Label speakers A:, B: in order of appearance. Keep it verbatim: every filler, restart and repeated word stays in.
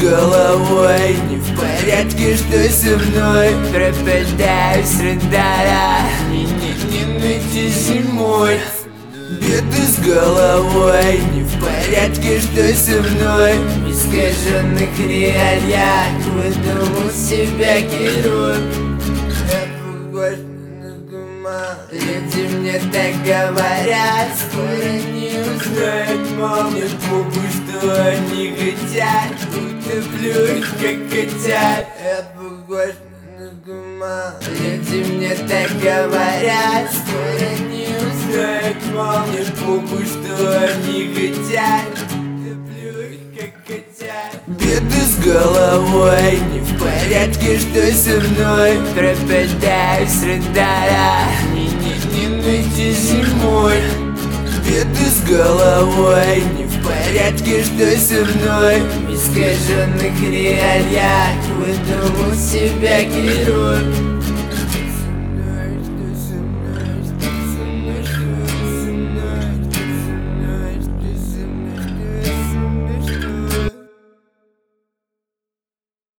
A: головой, не в порядке, что со мной. Пропадаю с радара, не, не, не ночи зимой. Беды с головой, не в порядке, что со мной. В искаженных реалиях выдумал себя герой. Я похож на туман. Люди мне так говорят, скоро не узнают, мол, мне похуй, что они хотят. Утоплюсь, как хотят. Я похож на туман. Люди мне так говорят, скоро не узнают, мол, мне похуй, что они хотят. Утоплюсь, как хотят. Беды с головой, не в порядке, что со мной. Пропадаю с радара, не, не, не ночи зимой. Беды с головой, не в порядке, что со мной. В искаженных реалиях выдумал себя герой.